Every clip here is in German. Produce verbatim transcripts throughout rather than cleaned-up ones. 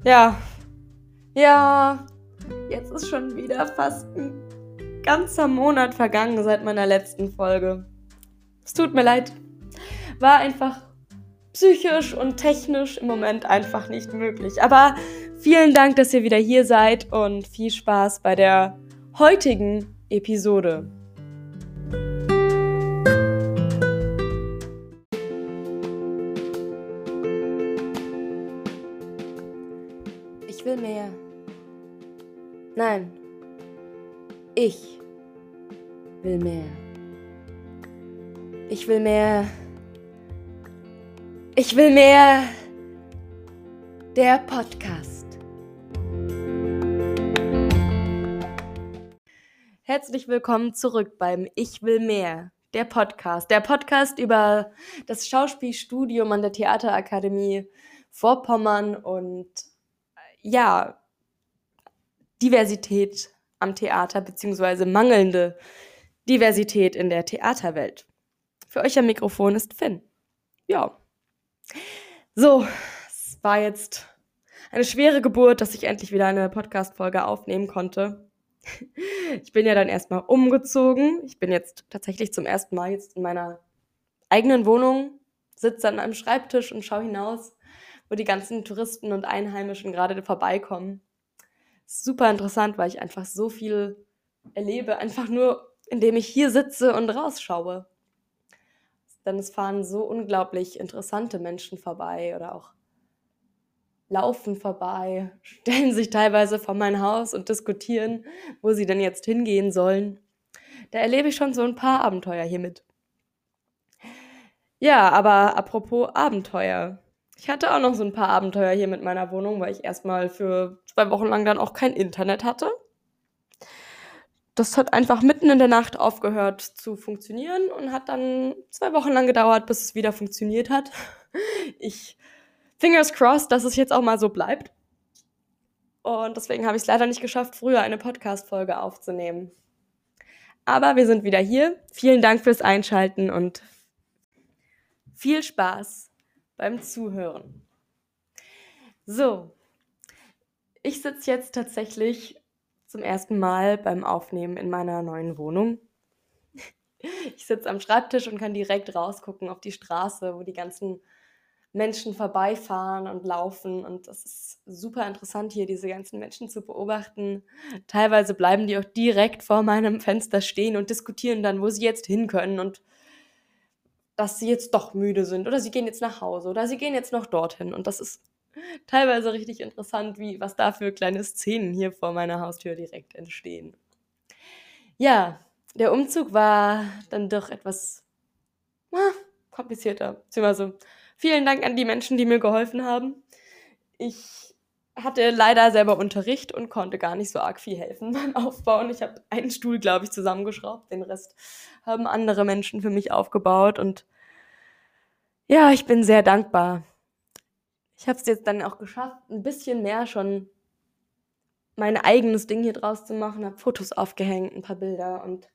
Ja, ja, jetzt ist schon wieder fast ein ganzer Monat vergangen seit meiner letzten Folge. Es tut mir leid. War einfach psychisch und technisch im Moment einfach nicht möglich. Aber vielen Dank, dass ihr wieder hier seid und viel Spaß bei der heutigen Episode. Ich will mehr. Nein. Ich will mehr. Ich will mehr. Ich will mehr. Der Podcast. Herzlich willkommen zurück beim Ich will mehr. Der Podcast. Der Podcast über das Schauspielstudium an der Theaterakademie Vorpommern und ja, Diversität am Theater beziehungsweise mangelnde Diversität in der Theaterwelt. Für euch am Mikrofon ist Finn. Ja. So, es war jetzt eine schwere Geburt, dass ich endlich wieder eine Podcast-Folge aufnehmen konnte. Ich bin ja dann erstmal umgezogen. Ich bin jetzt tatsächlich zum ersten Mal jetzt in meiner eigenen Wohnung, sitze an einem Schreibtisch und schaue hinaus, wo die ganzen Touristen und Einheimischen gerade vorbeikommen. Super interessant, weil ich einfach so viel erlebe, einfach nur, indem ich hier sitze und rausschaue. Denn es fahren so unglaublich interessante Menschen vorbei oder auch laufen vorbei, stellen sich teilweise vor mein Haus und diskutieren, wo sie denn jetzt hingehen sollen. Da erlebe ich schon so ein paar Abenteuer hiermit. Ja, aber apropos Abenteuer. Ich hatte auch noch so ein paar Abenteuer hier mit meiner Wohnung, weil ich erstmal für zwei Wochen lang dann auch kein Internet hatte. Das hat einfach mitten in der Nacht aufgehört zu funktionieren und hat dann zwei Wochen lang gedauert, bis es wieder funktioniert hat. Ich, fingers crossed, dass es jetzt auch mal so bleibt. Und deswegen habe ich es leider nicht geschafft, früher eine Podcast-Folge aufzunehmen. Aber wir sind wieder hier. Vielen Dank fürs Einschalten und viel Spaß beim Zuhören. So, ich sitze jetzt tatsächlich zum ersten Mal beim Aufnehmen in meiner neuen Wohnung. Ich sitze am Schreibtisch und kann direkt rausgucken auf die Straße, wo die ganzen Menschen vorbeifahren und laufen. Und das ist super interessant, hier diese ganzen Menschen zu beobachten. Teilweise bleiben die auch direkt vor meinem Fenster stehen und diskutieren dann, wo sie jetzt hin können und dass sie jetzt doch müde sind oder sie gehen jetzt nach Hause oder sie gehen jetzt noch dorthin. Und das ist teilweise richtig interessant, wie was da für kleine Szenen hier vor meiner Haustür direkt entstehen. Ja, der Umzug war dann doch etwas ah, komplizierter. Beziehungsweise vielen Dank an die Menschen, die mir geholfen haben. Ich hatte leider selber Unterricht und konnte gar nicht so arg viel helfen beim Aufbauen. Ich habe einen Stuhl, glaube ich, zusammengeschraubt. Den Rest haben andere Menschen für mich aufgebaut. Und ja, ich bin sehr dankbar. Ich habe es jetzt dann auch geschafft, ein bisschen mehr schon mein eigenes Ding hier draus zu machen. Habe Fotos aufgehängt, ein paar Bilder und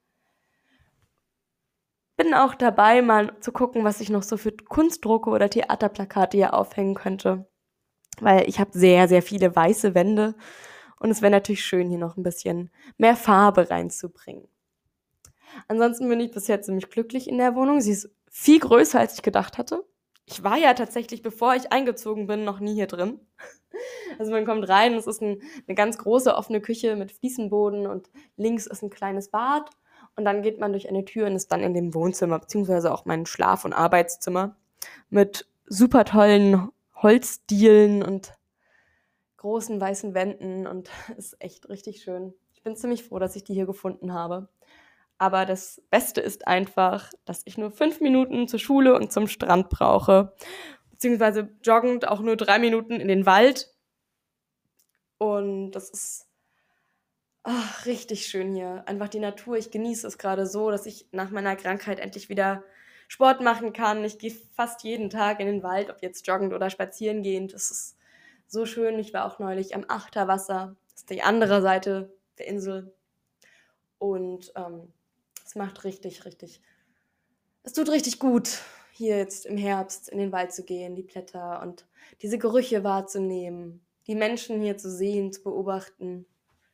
bin auch dabei, mal zu gucken, was ich noch so für Kunstdrucke oder Theaterplakate hier aufhängen könnte. Weil ich habe sehr, sehr viele weiße Wände und es wäre natürlich schön, hier noch ein bisschen mehr Farbe reinzubringen. Ansonsten bin ich bisher ziemlich glücklich in der Wohnung. Sie ist viel größer, als ich gedacht hatte. Ich war ja tatsächlich, bevor ich eingezogen bin, noch nie hier drin. Also man kommt rein, es ist ein, eine ganz große offene Küche mit Fliesenboden und links ist ein kleines Bad. Und dann geht man durch eine Tür und ist dann in dem Wohnzimmer, beziehungsweise auch mein Schlaf- und Arbeitszimmer mit super tollen Holzdielen und großen weißen Wänden und ist echt richtig schön. Ich bin ziemlich froh, dass ich die hier gefunden habe. Aber das Beste ist einfach, dass ich nur fünf Minuten zur Schule und zum Strand brauche, beziehungsweise joggend auch nur drei Minuten in den Wald. Und das ist ach, richtig schön hier. Einfach die Natur. Ich genieße es gerade so, dass ich nach meiner Krankheit endlich wieder Sport machen kann. Ich gehe fast jeden Tag in den Wald, ob jetzt joggend oder spazieren gehend. Das ist so schön. Ich war auch neulich am Achterwasser. Das ist die andere Seite der Insel. Und ähm, es macht richtig, richtig, es tut richtig gut, hier jetzt im Herbst in den Wald zu gehen, die Blätter und diese Gerüche wahrzunehmen. die Menschen hier zu sehen, zu beobachten.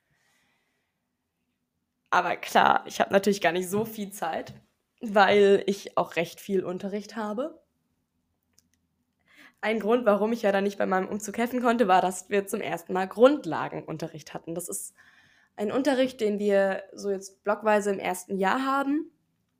Aber klar, ich habe natürlich gar nicht so viel Zeit, weil ich auch recht viel Unterricht habe. Ein Grund, warum ich ja dann nicht bei meinem Umzug helfen konnte, war, dass wir zum ersten Mal Grundlagenunterricht hatten. Das ist ein Unterricht, den wir so jetzt blockweise im ersten Jahr haben.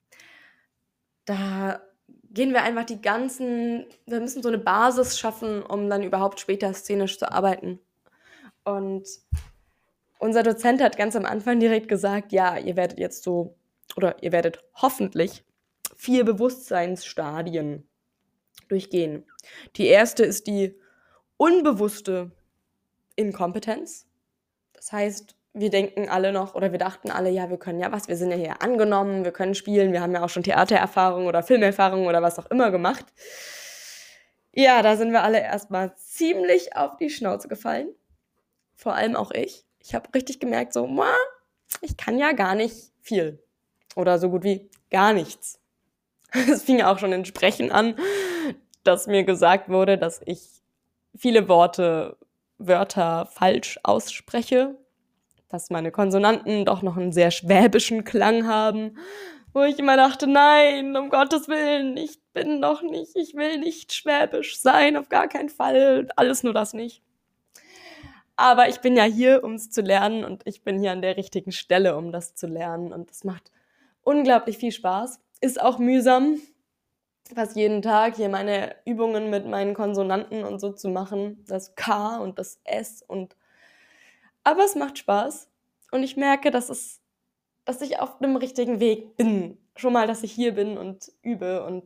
Da gehen wir einfach die ganzen, wir müssen so eine Basis schaffen, um dann überhaupt später szenisch zu arbeiten. Und unser Dozent hat ganz am Anfang direkt gesagt, ja, ihr werdet jetzt so, oder ihr werdet hoffentlich vier Bewusstseinsstadien durchgehen. Die erste ist die unbewusste Inkompetenz. Das heißt, wir denken alle noch, oder wir dachten alle, ja, wir können ja was, wir sind ja hier angenommen, wir können spielen, wir haben ja auch schon Theatererfahrung oder Filmerfahrung oder was auch immer gemacht. Ja, da sind wir alle erstmal ziemlich auf die Schnauze gefallen. Vor allem auch ich. Ich habe richtig gemerkt, so, ich kann ja gar nicht viel. Oder so gut wie gar nichts. Es fing ja auch schon in Sprechen an, dass mir gesagt wurde, dass ich viele Worte, Wörter falsch ausspreche, dass meine Konsonanten doch noch einen sehr schwäbischen Klang haben, wo ich immer dachte, nein, um Gottes Willen, ich bin doch nicht, ich will nicht schwäbisch sein, auf gar keinen Fall, alles nur das nicht. Aber ich bin ja hier, um es zu lernen und ich bin hier an der richtigen Stelle, um das zu lernen und das macht unglaublich viel Spaß. Ist auch mühsam, fast jeden Tag hier meine Übungen mit meinen Konsonanten und so zu machen, das K und das S und aber es macht Spaß und ich merke, dass es, dass ich auf einem richtigen Weg bin. Schon mal, dass ich hier bin und übe und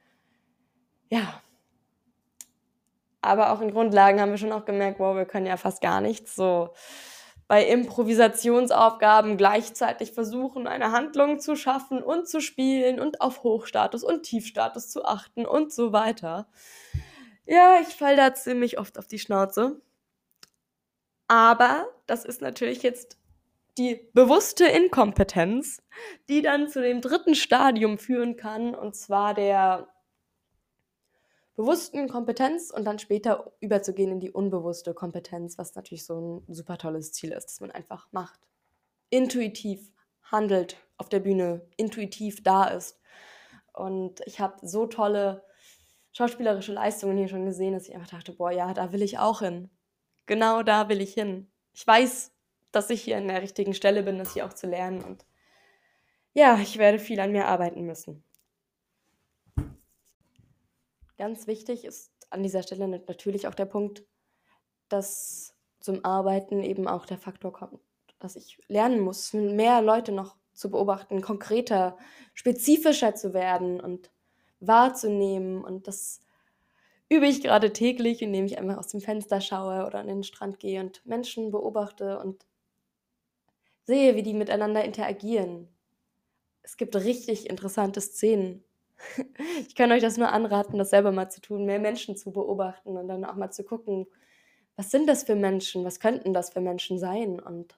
ja. Aber auch in Grundlagen haben wir schon auch gemerkt, wow, wir können ja fast gar nichts. So bei Improvisationsaufgaben gleichzeitig versuchen, eine Handlung zu schaffen und zu spielen und auf Hochstatus und Tiefstatus zu achten und so weiter. Ja, ich falle da ziemlich oft auf die Schnauze. Aber das ist natürlich jetzt die bewusste Inkompetenz, die dann zu dem dritten Stadium führen kann, und zwar der bewussten Kompetenz und dann später überzugehen in die unbewusste Kompetenz, was natürlich so ein super tolles Ziel ist, dass man einfach macht, intuitiv handelt auf der Bühne, intuitiv da ist. Und ich habe so tolle schauspielerische Leistungen hier schon gesehen, dass ich einfach dachte, boah, ja, da will ich auch hin. Genau da will ich hin. Ich weiß, dass ich hier an der richtigen Stelle bin, das hier auch zu lernen. Und ja, ich werde viel an mir arbeiten müssen. Ganz wichtig ist an dieser Stelle natürlich auch der Punkt, dass zum Arbeiten eben auch der Faktor kommt, dass ich lernen muss, mehr Leute noch zu beobachten, konkreter, spezifischer zu werden und wahrzunehmen. Und das übe ich gerade täglich, indem ich einfach aus dem Fenster schaue oder an den Strand gehe und Menschen beobachte und sehe, wie die miteinander interagieren. Es gibt richtig interessante Szenen. Ich kann euch das nur anraten, das selber mal zu tun, mehr Menschen zu beobachten und dann auch mal zu gucken, was sind das für Menschen, was könnten das für Menschen sein und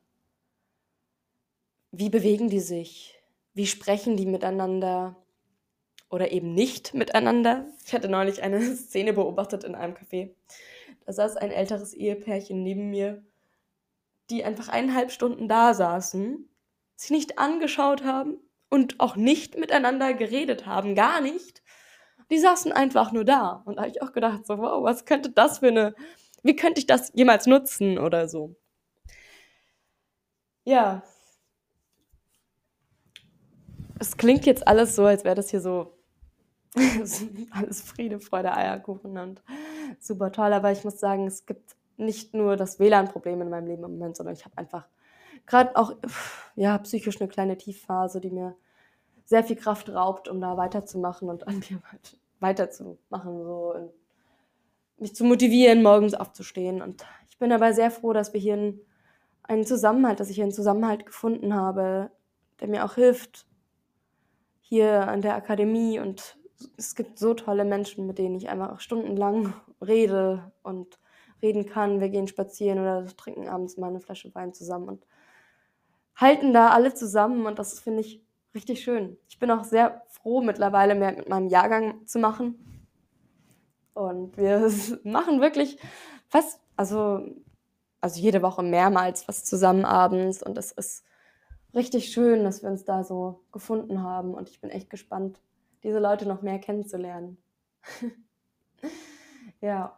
wie bewegen die sich, wie sprechen die miteinander oder eben nicht miteinander. Ich hatte neulich eine Szene beobachtet in einem Café. Da saß ein älteres Ehepärchen neben mir, die einfach eineinhalb Stunden da saßen, sich nicht angeschaut haben und auch nicht miteinander geredet haben, gar nicht. Die saßen einfach nur da. Und da habe ich auch gedacht, so, wow, was könnte das für eine, wie könnte ich das jemals nutzen oder so. Ja. Es klingt jetzt alles so, als wäre das hier so alles Friede, Freude, Eierkuchen und super toll. Aber ich muss sagen, es gibt nicht nur das W L A N-Problem in meinem Leben im Moment, sondern ich habe einfach gerade auch ja, psychisch eine kleine Tiefphase, die mir sehr viel Kraft raubt, um da weiterzumachen und an mir weiterzumachen, so und mich zu motivieren, morgens aufzustehen. Und ich bin aber sehr froh, dass wir hier einen Zusammenhalt, dass ich hier einen Zusammenhalt gefunden habe, der mir auch hilft, hier an der Akademie. Und es gibt so tolle Menschen, mit denen ich einfach auch stundenlang rede und reden kann. Wir gehen spazieren oder trinken abends mal eine Flasche Wein zusammen und halten da alle zusammen. Und das finde ich richtig schön. Ich bin auch sehr froh, mittlerweile mehr mit meinem Jahrgang zu machen. Und wir machen wirklich fast, also also jede Woche mehrmals was zusammen abends und es ist richtig schön, dass wir uns da so gefunden haben und ich bin echt gespannt, diese Leute noch mehr kennenzulernen. Ja.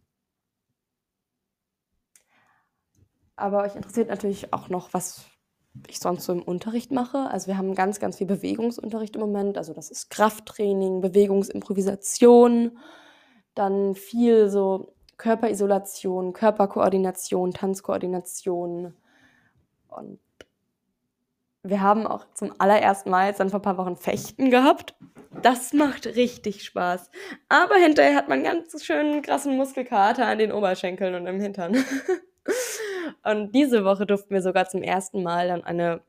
Aber euch interessiert natürlich auch noch, was ich sonst so im Unterricht mache. Also wir haben ganz, ganz viel Bewegungsunterricht im Moment. Also das ist Krafttraining, Bewegungsimprovisation, dann viel so Körperisolation, Körperkoordination, Tanzkoordination. Und wir haben auch zum allerersten Mal jetzt dann vor ein paar Wochen Fechten gehabt. Das macht richtig Spaß. Aber hinterher hat man ganz schön krassen Muskelkater an den Oberschenkeln und im Hintern. Und diese Woche durften wir sogar zum ersten Mal dann eine,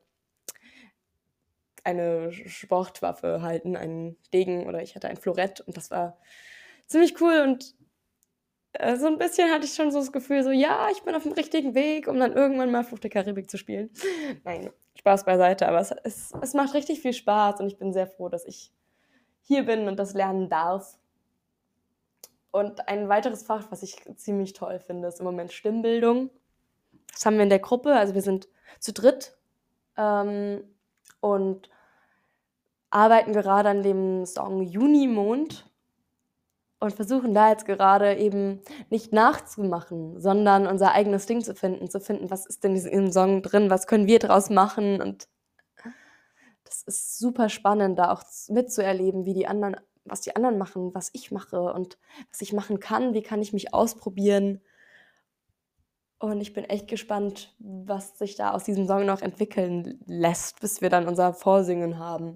eine Sportwaffe halten, einen Degen oder ich hatte ein Florett und das war ziemlich cool und äh, so ein bisschen hatte ich schon so das Gefühl, so ja, ich bin auf dem richtigen Weg, um dann irgendwann mal Fluch der Karibik zu spielen. Nein, Spaß beiseite, aber es, es, es macht richtig viel Spaß und ich bin sehr froh, dass ich hier bin und das lernen darf. Und ein weiteres Fach, was ich ziemlich toll finde, ist im Moment Stimmbildung. Das haben wir in der Gruppe, also wir sind zu dritt ähm, und arbeiten gerade an dem Song Junimond und versuchen da jetzt gerade eben nicht nachzumachen, sondern unser eigenes Ding zu finden, zu finden, was ist denn in diesem Song drin, was können wir draus machen und das ist super spannend, da auch mitzuerleben, wie die anderen, was die anderen machen, was ich mache und was ich machen kann, wie kann ich mich ausprobieren. Und ich bin echt gespannt, was sich da aus diesem Song noch entwickeln lässt, bis wir dann unser Vorsingen haben.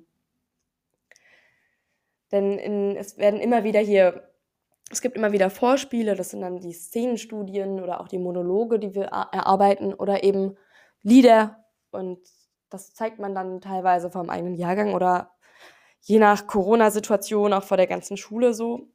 Denn in, es werden immer wieder hier, es gibt immer wieder Vorspiele, das sind dann die Szenenstudien oder auch die Monologe, die wir erarbeiten oder eben Lieder. Und das zeigt man dann teilweise vom eigenen Jahrgang oder je nach Corona-Situation auch vor der ganzen Schule so.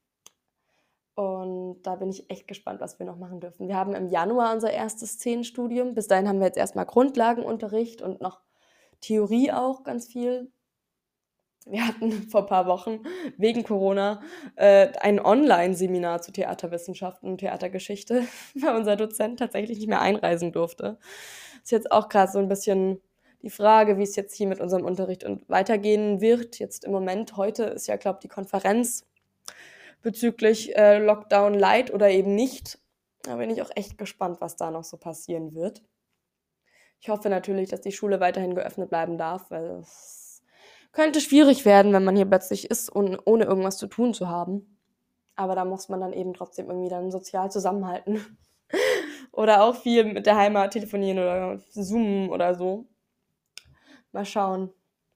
Und da bin ich echt gespannt, was wir noch machen dürfen. Wir haben im Januar unser erstes Szenenstudium. Bis dahin haben wir jetzt erstmal Grundlagenunterricht und noch Theorie auch ganz viel. Wir hatten vor ein paar Wochen wegen Corona äh, ein Online-Seminar zu Theaterwissenschaften und Theatergeschichte, weil unser Dozent tatsächlich nicht mehr einreisen durfte. Ist jetzt auch gerade so ein bisschen die Frage, wie es jetzt hier mit unserem Unterricht und weitergehen wird. Jetzt im Moment, heute ist ja, glaube ich, die Konferenz bezüglich äh, Lockdown Light oder eben nicht. Da bin ich auch echt gespannt, was da noch so passieren wird. Ich hoffe natürlich, dass die Schule weiterhin geöffnet bleiben darf, weil es könnte schwierig werden, wenn man hier plötzlich ist, und ohne irgendwas zu tun zu haben. Aber da muss man dann eben trotzdem irgendwie dann sozial zusammenhalten. Oder auch viel mit der Heimat telefonieren oder zoomen oder so. Mal schauen.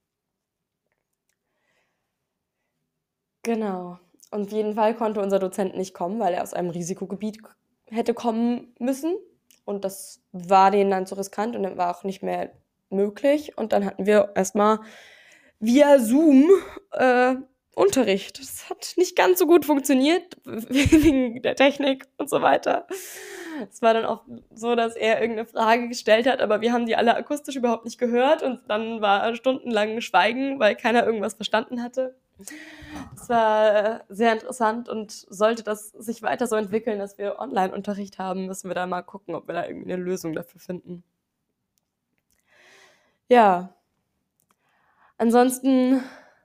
Genau. Und auf jeden Fall konnte unser Dozent nicht kommen, weil er aus einem Risikogebiet hätte kommen müssen. Und das war denen dann zu riskant und dann war auch nicht mehr möglich. Und dann hatten wir erstmal via Zoom äh, Unterricht. Das hat nicht ganz so gut funktioniert, wegen der Technik und so weiter. Es war dann auch so, dass er irgendeine Frage gestellt hat, aber wir haben die alle akustisch überhaupt nicht gehört und dann war stundenlang Schweigen, weil keiner irgendwas verstanden hatte. Es war sehr interessant und sollte das sich weiter so entwickeln, dass wir Online-Unterricht haben, müssen wir da mal gucken, ob wir da irgendwie eine Lösung dafür finden. Ja. Ansonsten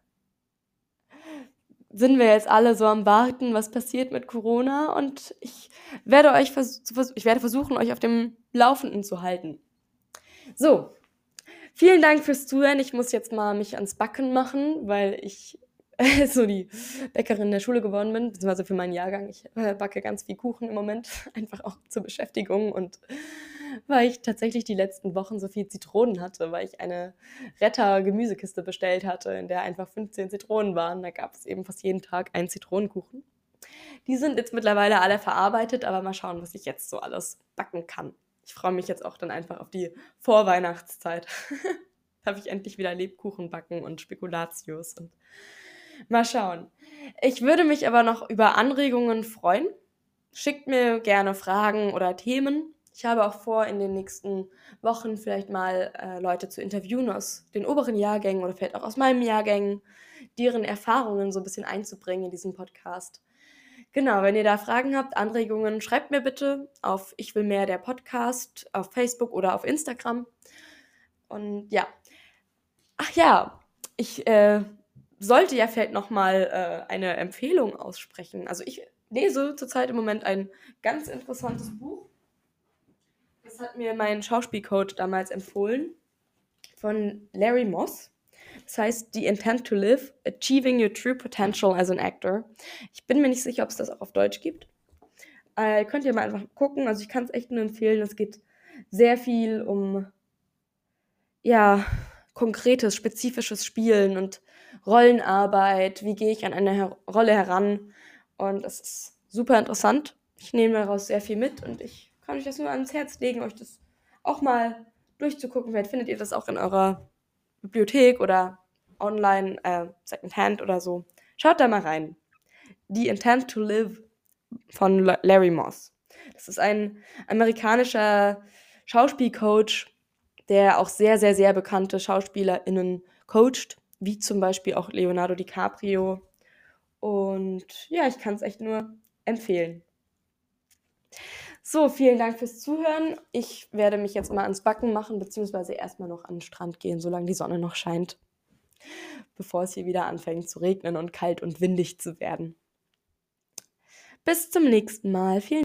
sind wir jetzt alle so am Warten, was passiert mit Corona und ich werde euch vers- ich werde versuchen, euch auf dem Laufenden zu halten. So, vielen Dank fürs Zuhören. Ich muss jetzt mal mich ans Backen machen, weil ich so die Bäckerin der Schule geworden bin, beziehungsweise für meinen Jahrgang. Ich äh, backe ganz viel Kuchen im Moment, einfach auch zur Beschäftigung und weil ich tatsächlich die letzten Wochen so viel Zitronen hatte, weil ich eine Retter-Gemüsekiste bestellt hatte, in der einfach fünfzehn Zitronen waren. Da gab es eben fast jeden Tag einen Zitronenkuchen. Die sind jetzt mittlerweile alle verarbeitet, aber mal schauen, was ich jetzt so alles backen kann. Ich freue mich jetzt auch dann einfach auf die Vorweihnachtszeit. Darf ich endlich wieder Lebkuchen backen und Spekulatius und mal schauen. Ich würde mich aber noch über Anregungen freuen. Schickt mir gerne Fragen oder Themen. Ich habe auch vor, in den nächsten Wochen vielleicht mal äh, Leute zu interviewen aus den oberen Jahrgängen oder vielleicht auch aus meinem Jahrgang, deren Erfahrungen so ein bisschen einzubringen in diesem Podcast. Genau, wenn ihr da Fragen habt, Anregungen, schreibt mir bitte auf Ich will mehr, der Podcast, auf Facebook oder auf Instagram. Und ja. Ach ja, ich äh, sollte ja vielleicht noch mal äh, eine Empfehlung aussprechen. Also ich lese zurzeit im Moment ein ganz interessantes Buch. Das hat mir mein Schauspielcoach damals empfohlen, von Larry Moss. Das heißt The Intent to Live, Achieving Your True Potential as an Actor. Ich bin mir nicht sicher, ob es das auch auf Deutsch gibt. Äh, könnt ihr mal einfach gucken. Also ich kann es echt nur empfehlen. Es geht sehr viel um, ja, konkretes, spezifisches Spielen und Rollenarbeit. Wie gehe ich an eine Her- Rolle heran? Und es ist super interessant. Ich nehme daraus sehr viel mit und ich kann euch das nur ans Herz legen, euch das auch mal durchzugucken. Vielleicht findet ihr das auch in eurer Bibliothek oder online, äh, Secondhand oder so. Schaut da mal rein. The Intent to Live von La- Larry Moss. Das ist ein amerikanischer Schauspielcoach, der auch sehr, sehr, sehr bekannte SchauspielerInnen coacht, wie zum Beispiel auch Leonardo DiCaprio. Und ja, ich kann es echt nur empfehlen. So, vielen Dank fürs Zuhören. Ich werde mich jetzt mal ans Backen machen, beziehungsweise erstmal noch an den Strand gehen, solange die Sonne noch scheint, bevor es hier wieder anfängt zu regnen und kalt und windig zu werden. Bis zum nächsten Mal. Vielen